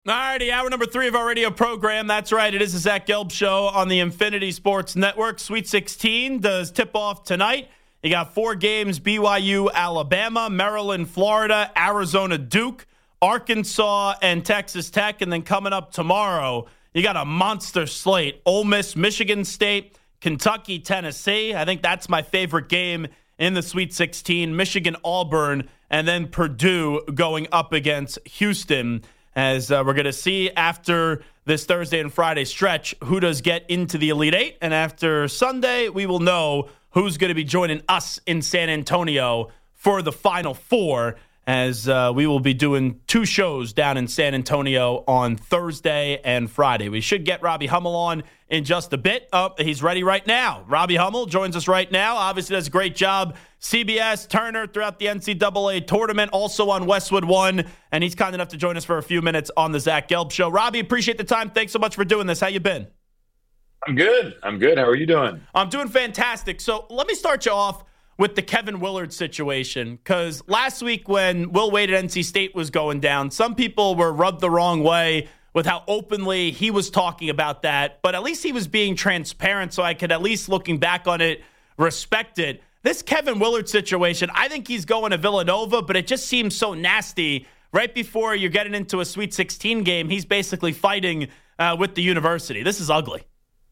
All righty, hour number 3 of our radio program. That's right, it is the Zach Gelb Show on the Infinity Sports Network. Sweet 16 does tip off tonight. You got 4 games: BYU, Alabama, Maryland, Florida, Arizona, Duke, Arkansas, and Texas Tech. And then coming up tomorrow, you got a monster slate: Ole Miss, Michigan State, Kentucky, Tennessee. I think that's my favorite game in the Sweet 16. Michigan, Auburn, and then Purdue going up against Houston. As we're going to see after this Thursday and Friday stretch who does get into the Elite Eight. And after Sunday, we will know who's going to be joining us in San Antonio for the Final Four, as we will be doing 2 shows down in San Antonio on Thursday and Friday. We should get Robbie Hummel on in just a bit. He's ready right now. Robbie Hummel joins us right now. Obviously does a great job. CBS, Turner throughout the NCAA tournament, also on Westwood One, and he's kind enough to join us for a few minutes on the Zach Gelb Show. Robbie, appreciate the time. Thanks so much for doing this. How you been? I'm good. How are you doing? I'm doing fantastic. So let me start you off with the Kevin Willard situation, because last week when Will Wade at NC State was going down, some people were rubbed the wrong way with how openly he was talking about that, but at least he was being transparent, so I could, at least looking back on it, respect it. This Kevin Willard situation, I think he's going to Villanova, but it just seems so nasty. Right before you're getting into a Sweet 16 game, he's basically fighting with the university. This is ugly.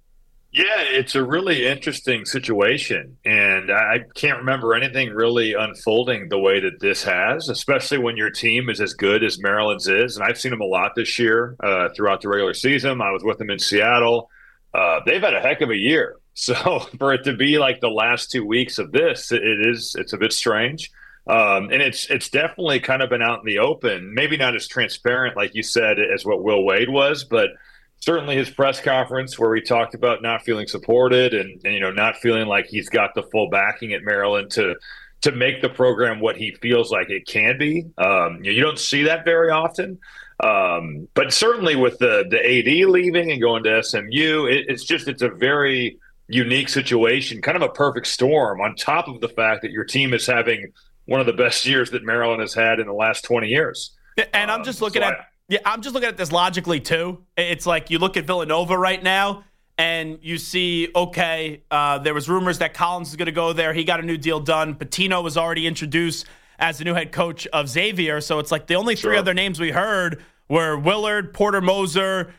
Yeah, it's a really interesting situation, and I can't remember anything really unfolding the way that this has, especially when your team is as good as Maryland's is. And I've seen them a lot this year throughout the regular season. I was with them in Seattle. They've had a heck of a year. So for it to be like the last 2 weeks of this, it's a bit strange. And it's definitely kind of been out in the open, maybe not as transparent, like you said, as what Will Wade was, but certainly his press conference where he talked about not feeling supported and not feeling like he's got the full backing at Maryland to make the program what he feels like it can be. You don't see that very often. But certainly with the AD leaving and going to SMU, it's a very unique situation, kind of a perfect storm on top of the fact that your team is having one of the best years that Maryland has had in the last 20 years. And I'm just looking I'm just looking at this logically too. It's like you look at Villanova right now and you see, okay, there was rumors that Collins is going to go there. He got a new deal done. Pitino was already introduced as the new head coach of Xavier. So it's like the only 3 other names we heard were Willard, Porter Moser,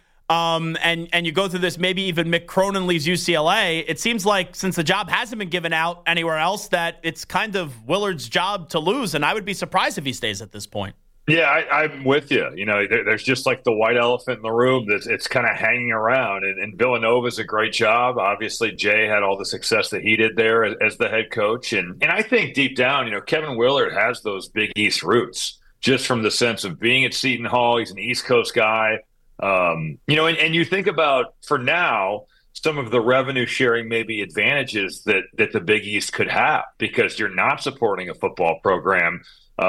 and you go through this, maybe even Mick Cronin leaves UCLA. It seems like since the job hasn't been given out anywhere else, that it's kind of Willard's job to lose, and I would be surprised if he stays at this point. Yeah, I'm with you. There's just like the white elephant in the room it's kind of hanging around, and Villanova's a great job. Obviously, Jay had all the success that he did there as the head coach, and I think deep down, Kevin Willard has those Big East roots, just from the sense of being at Seton Hall. He's an East Coast guy. And you think about, for now, some of the revenue sharing maybe advantages that the Big East could have, because you're not supporting a football program.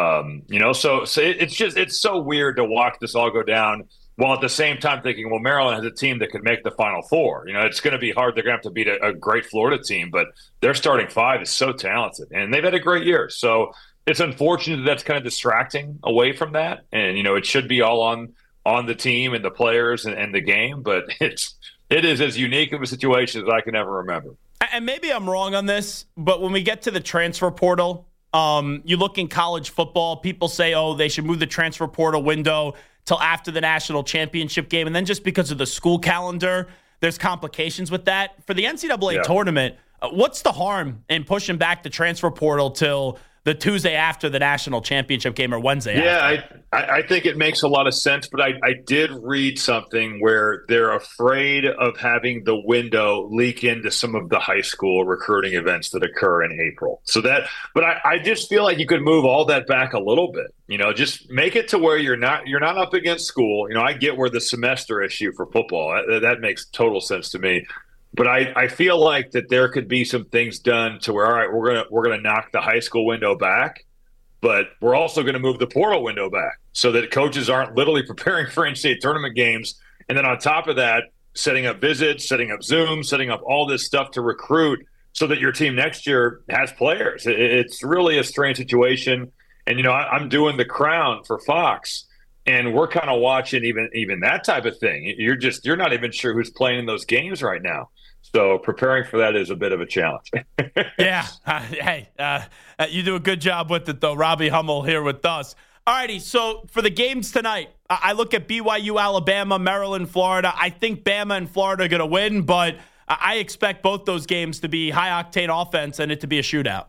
So it's so weird to watch this all go down while at the same time thinking, well, Maryland has a team that could make the Final Four. It's going to be hard. They're going to have to beat a great Florida team, but their starting 5 is so talented, and they've had a great year. So it's unfortunate that's kind of distracting away from that. And, it should be all on the team and the players and the game, but it is as unique of a situation as I can ever remember. And maybe I'm wrong on this, but when we get to the transfer portal, you look in college football, people say, they should move the transfer portal window till after the national championship game. And then just because of the school calendar, there's complications with that. For the NCAA tournament, what's the harm in pushing back the transfer portal till the Tuesday after the national championship game, or Wednesday after? Yeah, I think it makes a lot of sense, but I did read something where they're afraid of having the window leak into some of the high school recruiting events that occur in April. But I just feel like you could move all that back a little bit. Just make it to where you're not up against school. I get where the semester issue for football, that makes total sense to me. But I feel like that there could be some things done to where, all right, we're gonna knock the high school window back, but we're also going to move the portal window back so that coaches aren't literally preparing for NCAA tournament games. And then on top of that, setting up visits, setting up Zoom, setting up all this stuff to recruit so that your team next year has players. It's really a strange situation. And, I'm doing The Crown for Fox. And we're kind of watching even that type of thing. You're not even sure who's playing in those games right now. So preparing for that is a bit of a challenge. Yeah. You do a good job with it, though. Robbie Hummel here with us. All righty, so for the games tonight, I look at BYU, Alabama, Maryland, Florida. I think Bama and Florida are going to win, but I expect both those games to be high-octane offense and it to be a shootout.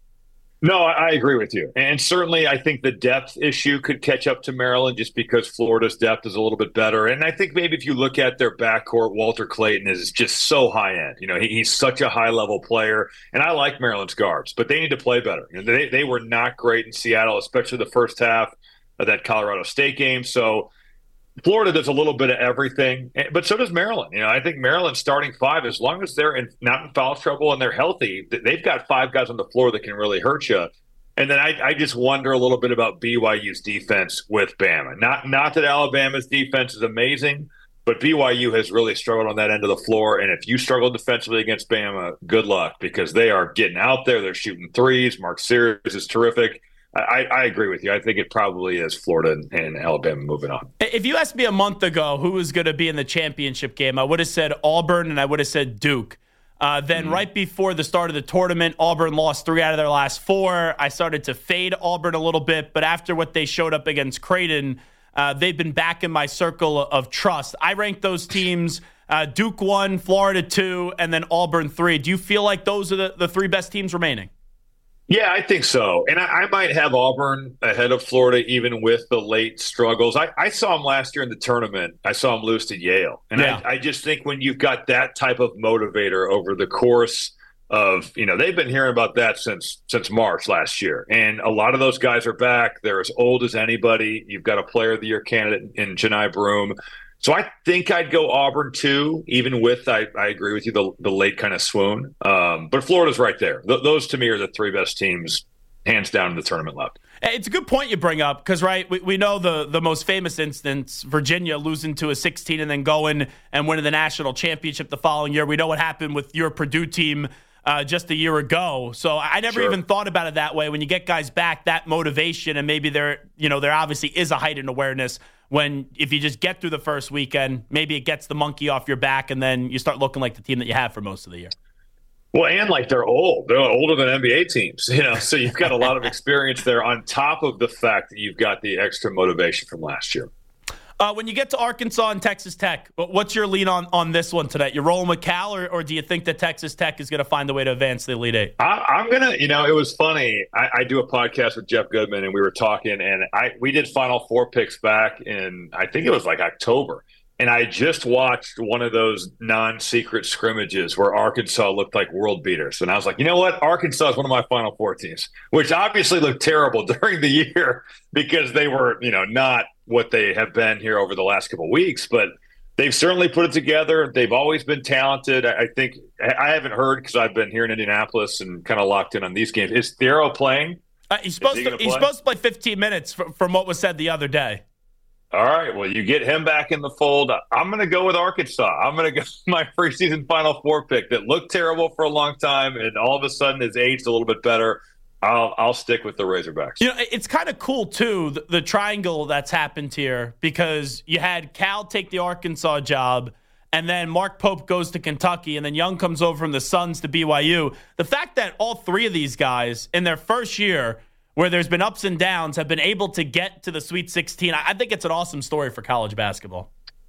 No, I agree with you. And certainly I think the depth issue could catch up to Maryland just because Florida's depth is a little bit better. And I think maybe if you look at their backcourt, Walter Clayton is just so high-end. He's such a high-level player. And I like Maryland's guards, but they need to play better. They were not great in Seattle, especially the first half of that Colorado State game. So Florida does a little bit of everything, but so does Maryland. I think Maryland's starting five, as long as they're not in foul trouble and they're healthy, they've got five guys on the floor that can really hurt you. And then I just wonder a little bit about BYU's defense with Bama. Not that Alabama's defense is amazing, but BYU has really struggled on that end of the floor. And if you struggle defensively against Bama, good luck, because they are getting out there. They're shooting threes. Mark Sears is terrific. I agree with you. I think it probably is Florida and Alabama moving on. If you asked me a month ago who was going to be in the championship game, I would have said Auburn and I would have said Duke. Then right before the start of the tournament, Auburn lost 3 out of their last 4. I started to fade Auburn a little bit, but after what they showed up against Creighton, they've been back in my circle of trust. I rank those teams Duke 1, Florida 2, and then Auburn 3. Do you feel like those are the 3 best teams remaining? Yeah, I think so. And I might have Auburn ahead of Florida, even with the late struggles. I saw them last year in the tournament. I saw them lose to Yale. And yeah. I just think when you've got that type of motivator over the course of, they've been hearing about that since March last year. And a lot of those guys are back. They're as old as anybody. You've got a player of the year candidate in Janai Broome. So I think I'd go Auburn too, even with, I agree with you, the late kind of swoon. But Florida's right there. Those to me are the 3 best teams, hands down, in the tournament left. It's a good point you bring up because, right, we know the most famous instance, Virginia losing to a 16 and then going and winning the national championship the following year. We know what happened with your Purdue team just a year ago. So I never even thought about it that way. When you get guys back, that motivation, and maybe there obviously is a heightened awareness when if you just get through the first weekend, maybe it gets the monkey off your back and then you start looking like the team that you have for most of the year. Well, and like they're old. They're older than NBA teams, so you've got a lot of experience there on top of the fact that you've got the extra motivation from last year. When you get to Arkansas and Texas Tech, what's your lean on this one tonight? You're rolling with Cal, or do you think that Texas Tech is going to find a way to advance the Elite Eight? I'm going to, it was funny. I do a podcast with Jeff Goodman, and we were talking, and we did Final Four picks back in, I think it was like October. And I just watched one of those non-secret scrimmages where Arkansas looked like world beaters. And I was like, you know what? Arkansas is one of my Final Four teams, which obviously looked terrible during the year because they were, not what they have been here over the last couple of weeks. But they've certainly put it together. They've always been talented. I think I haven't heard because I've been here in Indianapolis and kind of locked in on these games. Is Thiero playing? He's supposed to play 15 minutes from what was said the other day. All right, well, you get him back in the fold. I'm going to go with Arkansas. I'm going to go my preseason Final Four pick that looked terrible for a long time, and all of a sudden has aged a little bit better. I'll stick with the Razorbacks. It's kind of cool, too, the triangle that's happened here, because you had Cal take the Arkansas job, and then Mark Pope goes to Kentucky, and then Young comes over from the Suns to BYU. The fact that all 3 of these guys in their first year, where there's been ups and downs, have been able to get to the Sweet 16. I think it's an awesome story for college basketball.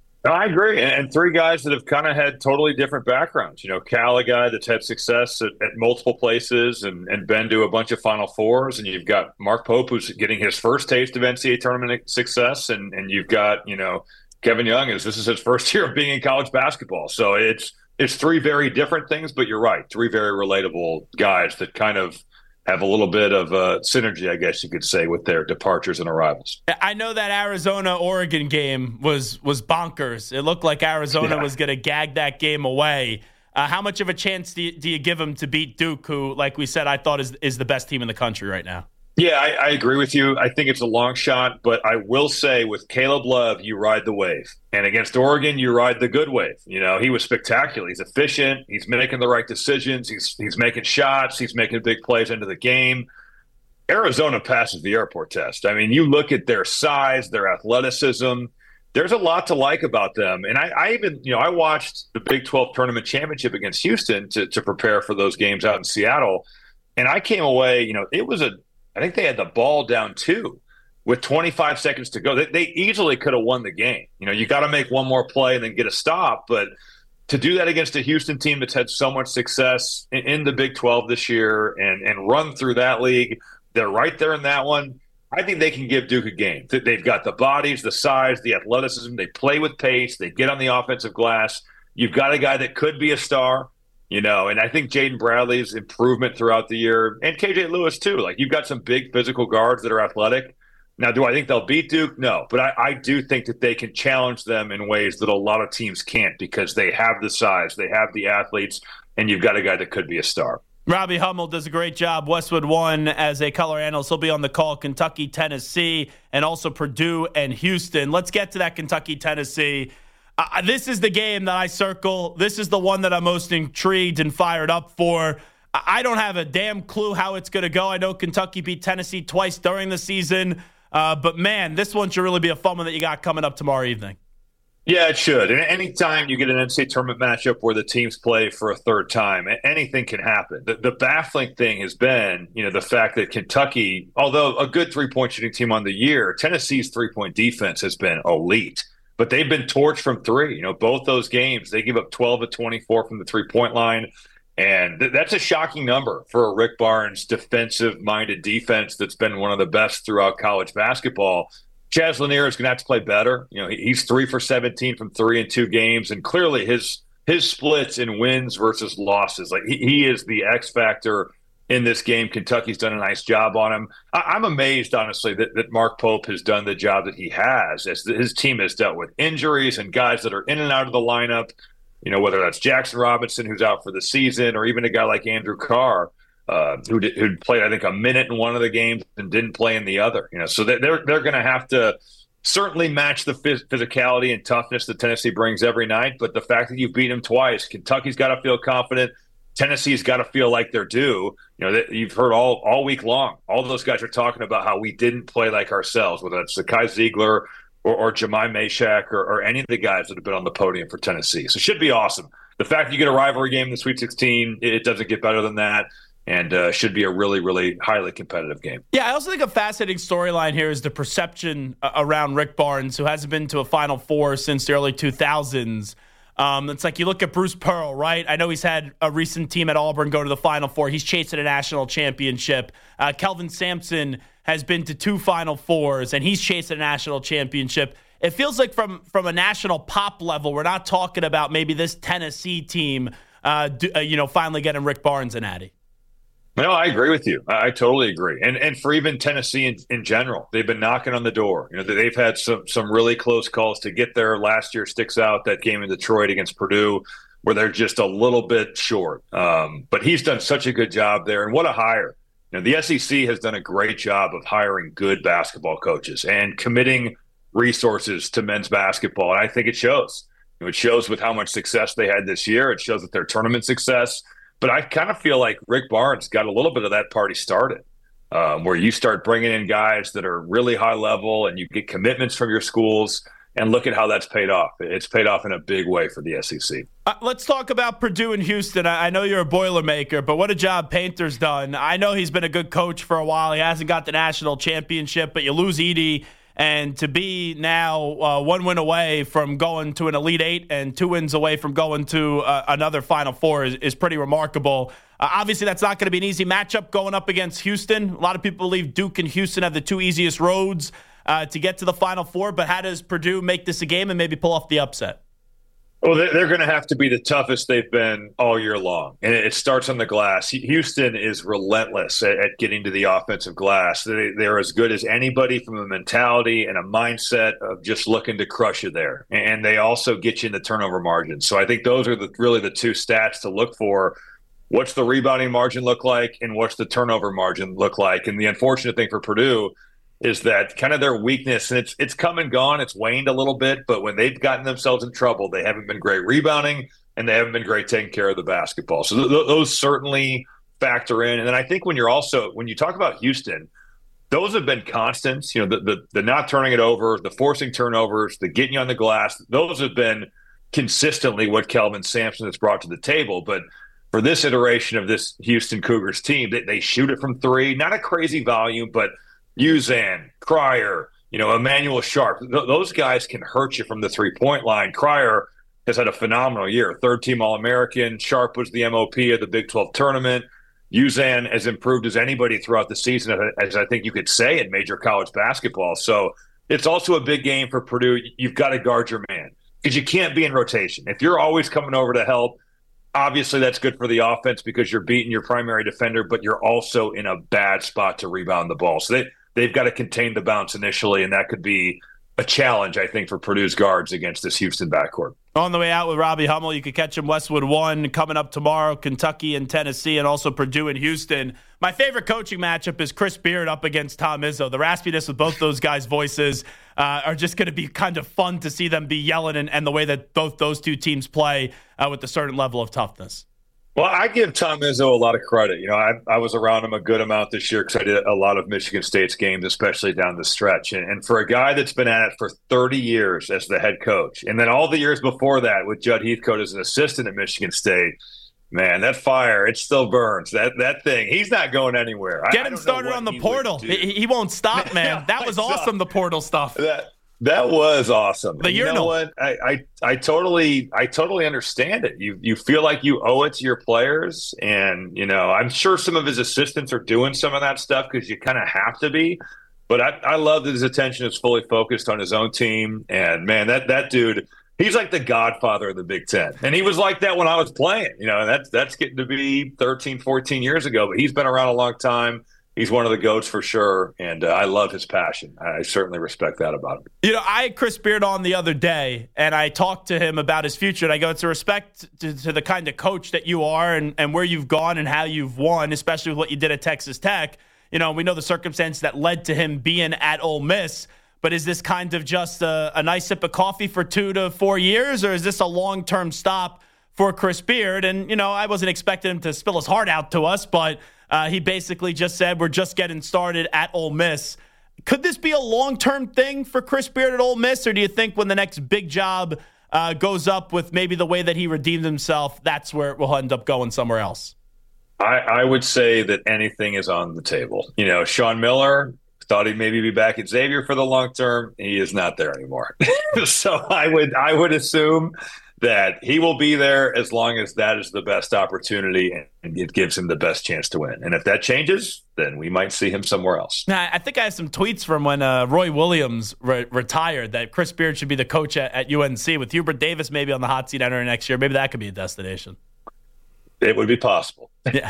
I agree. And 3 guys that have kind of had totally different backgrounds. Cal, a guy that's had success at multiple places and been to a bunch of Final Fours. And you've got Mark Pope, who's getting his first taste of NCAA tournament success. And you've got, Kevin Young, this is his first year of being in college basketball. So it's 3 very different things, but you're right. 3 very relatable guys that kind of have a little bit of synergy, I guess you could say, with their departures and arrivals. I know that Arizona-Oregon game was bonkers. It looked like Arizona was going to gag that game away. How much of a chance do you give them to beat Duke, who, like we said, I thought is the best team in the country right now? Yeah, I agree with you. I think it's a long shot, but I will say with Caleb Love, you ride the wave. And against Oregon, you ride the good wave. He was spectacular. He's efficient. He's making the right decisions. He's making shots. He's making big plays into the game. Arizona passes the airport test. I mean, you look at their size, their athleticism. There's a lot to like about them. And I even, I watched the Big 12 tournament championship against Houston to prepare for those games out in Seattle. And I came away, I think they had the ball down 2 with 25 seconds to go. They easily could have won the game. You got to make one more play and then get a stop. But to do that against a Houston team that's had so much success in the Big 12 this year and run through that league, they're right there in that one. I think they can give Duke a game. They've got the bodies, the size, the athleticism. They play with pace. They get on the offensive glass. You've got a guy that could be a star, and I think Jaden Bradley's improvement throughout the year, and KJ Lewis too. Like, you've got some big physical guards that are athletic. Now, do I think they'll beat Duke? No. But I do think that they can challenge them in ways that a lot of teams can't, because they have the size, they have the athletes, and you've got a guy that could be a star. Robbie Hummel does a great job, Westwood One, as a color analyst. He'll be on the call, Kentucky, Tennessee, and also Purdue and Houston. Let's get to that Kentucky, Tennessee. This is the game that I circle. This is the one that I'm most intrigued and fired up for. I don't have a damn clue how it's going to go. I know Kentucky beat Tennessee twice during the season. But, man, this one should really be a fun one that you got coming up tomorrow evening. Yeah, it should. And anytime you get an NCAA tournament matchup where the teams play for a third time, anything can happen. The baffling thing has been, the fact that Kentucky, although a good three-point shooting team on the year, Tennessee's three-point defense has been elite. But they've been torched from three. Both those games, they give up 12 of 24 from the three-point line. And that's a shocking number for a Rick Barnes defensive-minded defense that's been one of the best throughout college basketball. Chaz Lanier is going to have to play better. He's 3 for 17 from 3 in 2 games, and clearly his splits in wins versus losses, like he is the X factor in this game. Kentucky's done a nice job on him. I'm amazed, honestly, that Mark Pope has done the job that he has, as his team has dealt with injuries and guys that are in and out of the lineup. Whether that's Jackson Robinson, who's out for the season, or even a guy like Andrew Carr, who played, I think, a minute in one of the games and didn't play in the other. So they're going to have to certainly match the physicality and toughness that Tennessee brings every night. But the fact that you beat them twice, Kentucky's got to feel confident. Tennessee's got to feel like they're due. That you've heard all week long, all those guys are talking about how we didn't play like ourselves, whether it's Zakai Ziegler or Jemai Mashak or any of the guys that have been on the podium for Tennessee. So it should be awesome. The fact that you get a rivalry game in the Sweet 16, it doesn't get better than that. And should be a really, really highly competitive game. Yeah, I also think a fascinating storyline here is the perception around Rick Barnes, who hasn't been to a Final Four since the early 2000s. It's like you look at Bruce Pearl, right? I know he's had a recent team at Auburn go to the Final Four. He's chasing a national championship. Kelvin Sampson has been to 2 Final Fours, and he's chasing a national championship. It feels like from a national pop level, we're not talking about maybe this Tennessee team, finally getting Rick Barnes and Addy. No, I agree with you. I totally agree. And for even Tennessee in general, they've been knocking on the door. They've had some really close calls to get there. Last year sticks out, that game in Detroit against Purdue, where they're just a little bit short. But he's done such a good job there. And what a hire. The SEC has done a great job of hiring good basketball coaches and committing resources to men's basketball. And I think it shows. It shows with how much success they had this year. It shows with their tournament success. But I kind of feel like Rick Barnes got a little bit of that party started, where you start bringing in guys that are really high level and you get commitments from your schools, and look at how that's paid off. It's paid off in a big way for the SEC. Let's talk about Purdue and Houston. I know you're a Boilermaker, but what a job Painter's done. I know he's been a good coach for a while. He hasn't got the national championship, but you lose Edey. And to be now 1 win away from going to an Elite Eight and 2 wins away from going to another Final Four is pretty remarkable. Obviously, that's not going to be an easy matchup going up against Houston. A lot of people believe Duke and Houston have the 2 easiest roads to get to the Final Four. But how does Purdue make this a game and maybe pull off the upset? Well, they're going to have to be the toughest they've been all year long. And it starts on the glass. Houston is relentless at getting to the offensive glass. They're as good as anybody from a mentality and a mindset of just looking to crush you there. And they also get you in the turnover margin. So I think those are really the 2 stats to look for. What's the rebounding margin look like, and what's the turnover margin look like? And the unfortunate thing for Purdue is that kind of their weakness, and it's come and gone, it's waned a little bit, but when they've gotten themselves in trouble, they haven't been great rebounding, and they haven't been great taking care of the basketball. So those certainly factor in. And then I think when you talk about Houston, those have been constants. The not turning it over, the forcing turnovers, the getting you on the glass. Those have been consistently what Kelvin Sampson has brought to the table. But for this iteration of this Houston Cougars team, they shoot it from three. Not a crazy volume, but Uzan, Cryer, Emmanuel Sharp. Those guys can hurt you from the three-point line. Cryer has had a phenomenal year. Third-team All-American. Sharp was the MOP of the Big 12 tournament. Uzan has improved as anybody throughout the season, as I think you could say in major college basketball. So it's also a big game for Purdue. You've got to guard your man because you can't be in rotation. If you're always coming over to help, obviously that's good for the offense because you're beating your primary defender, but you're also in a bad spot to rebound the ball. So they've got to contain the bounce initially, and that could be a challenge, I think, for Purdue's guards against this Houston backcourt. On the way out with Robbie Hummel, you could catch him Westwood 1 coming up tomorrow, Kentucky and Tennessee, and also Purdue and Houston. My favorite coaching matchup is Chris Beard up against Tom Izzo. The raspiness of both those guys' voices are just going to be kind of fun to see them be yelling and the way that both those two teams play with a certain level of toughness. Well, I give Tom Izzo a lot of credit. I was around him a good amount this year because I did a lot of Michigan State's games, especially down the stretch. And for a guy that's been at it for 30 years as the head coach, and then all the years before that with Judd Heathcote as an assistant at Michigan State, man, that fire, it still burns. That thing, he's not going anywhere. Get him started on the portal. He won't stop, man. That was awesome, the portal stuff. That was awesome. You know what? I totally understand it. You feel like you owe it to your players, and I'm sure some of his assistants are doing some of that stuff because you kind of have to be. But I love that his attention is fully focused on his own team, and man, that dude, he's like the godfather of the Big Ten, and he was like that when I was playing. That's getting to be 13, 14 years ago, but he's been around a long time. He's one of the GOATs for sure, and I love his passion. I certainly respect that about him. I had Chris Beard on the other day, and I talked to him about his future, and I go, it's a respect to the kind of coach that you are and where you've gone and how you've won, especially with what you did at Texas Tech. We know the circumstance that led to him being at Ole Miss, but is this kind of just a nice sip of coffee for 2 to 4 years, or is this a long-term stop for Chris Beard? And, I wasn't expecting him to spill his heart out to us, but he basically just said, we're just getting started at Ole Miss. Could this be a long-term thing for Chris Beard at Ole Miss, or do you think when the next big job goes up with maybe the way that he redeemed himself, that's where it will end up going somewhere else? I would say that anything is on the table. Sean Miller thought he'd maybe be back at Xavier for the long term. He is not there anymore. So I would assume that he will be there as long as that is the best opportunity and it gives him the best chance to win. And if that changes, then we might see him somewhere else. Now, I think I have some tweets from when Roy Williams retired that Chris Beard should be the coach at UNC with Hubert Davis maybe on the hot seat entering next year. Maybe that could be a destination. It would be possible. Yeah.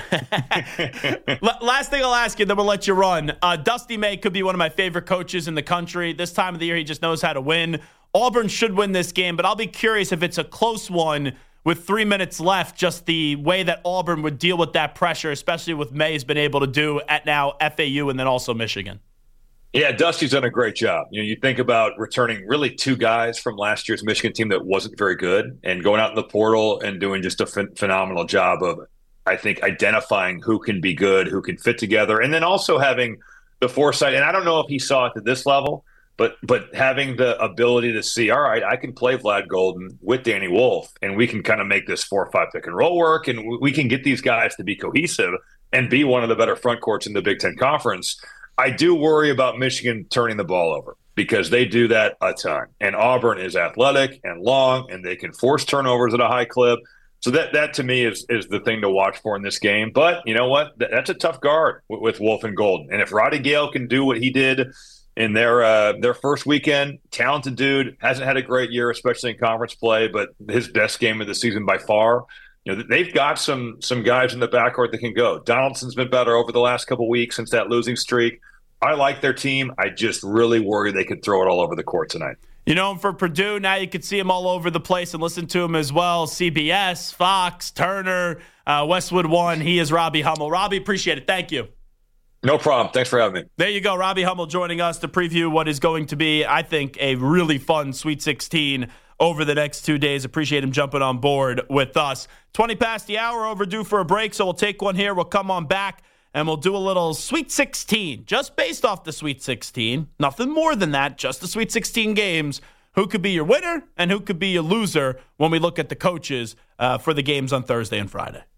Last thing I'll ask you, then we'll let you run. Dusty May could be one of my favorite coaches in the country. This time of the year, he just knows how to win. Auburn should win this game, but I'll be curious if it's a close one with 3 minutes left, just the way that Auburn would deal with that pressure, especially with May's been able to do at now FAU and then also Michigan. Yeah, Dusty's done a great job. You think about returning really 2 guys from last year's Michigan team that wasn't very good and going out in the portal and doing just a phenomenal job of, I think, identifying who can be good, who can fit together, and then also having the foresight. And I don't know if he saw it at this level, but having the ability to see, all right, I can play Vlad Golden with Danny Wolf, and we can kind of make this 4-5 pick and roll work, and we can get these guys to be cohesive and be one of the better front courts in the Big Ten Conference. I do worry about Michigan turning the ball over because they do that a ton. And Auburn is athletic and long, and they can force turnovers at a high clip. So that to me is the thing to watch for in this game. But you know what? That's a tough guard with Wolf and Golden. And if Roddy Gale can do what he did in their first weekend, talented dude, hasn't had a great year, especially in conference play, but his best game of the season by far. They've got some guys in the backcourt that can go. Donaldson's been better over the last couple weeks since that losing streak. I like their team. I just really worry they could throw it all over the court tonight. For Purdue, now you can see him all over the place and listen to him as well. CBS, Fox, Turner, Westwood 1. He is Robbie Hummel. Robbie, appreciate it. Thank you. No problem. Thanks for having me. There you go. Robbie Hummel joining us to preview what is going to be, I think, a really fun Sweet 16 over the next 2 days. Appreciate him jumping on board with us. 20 past the hour, overdue for a break, so we'll take one here. We'll come on back and we'll do a little Sweet 16, just based off the Sweet 16. Nothing more than that, just the Sweet 16 games. Who could be your winner and who could be your loser when we look at the coaches for the games on Thursday and Friday.